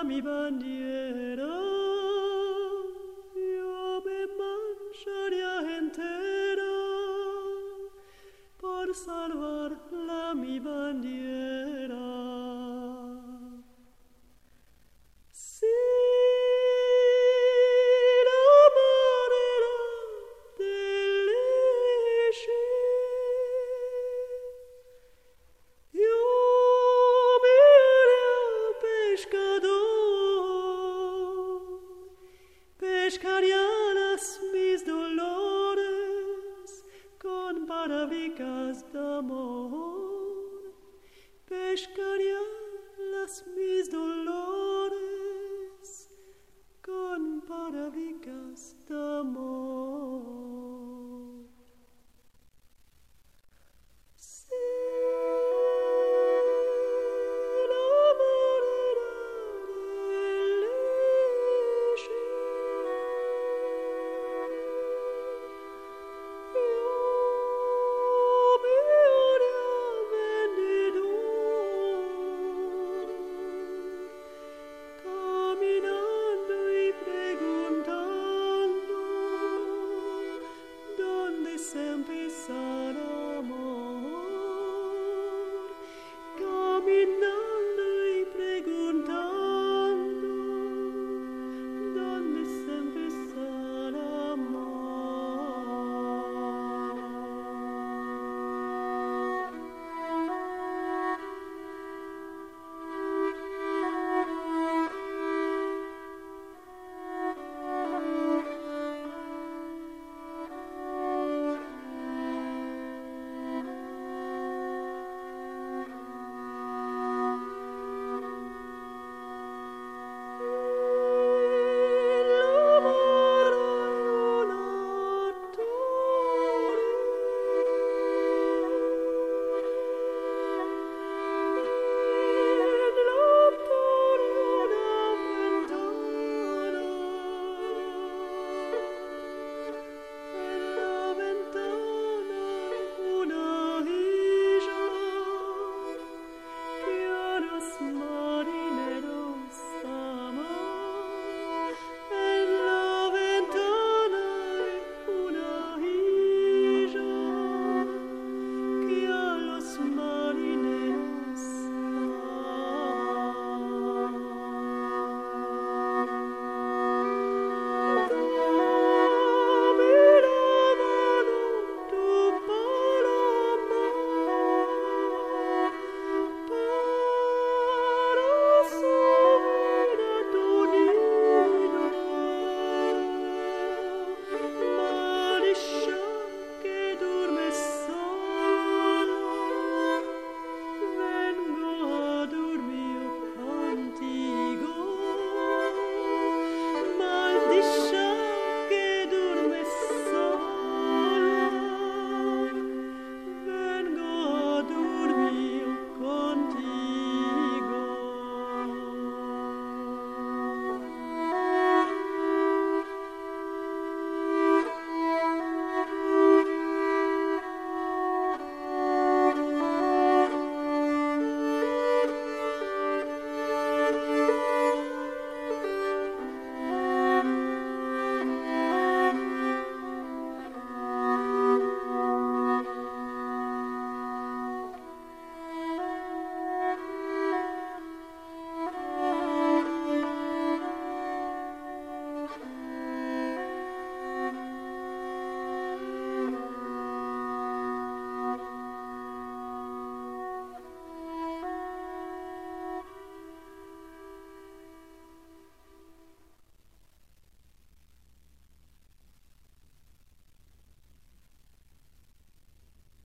mi bandiera, yo me mancharía entera por salvarla mi bandiera. Si la manera de elegir, yo me haría pescador, pescaría las mis dolores con barabicas de amor, pescaría las mis dolores con barabicas de amor. Si la manera de elegir, yo me haría vendedor, caminando y preguntando dónde se empieza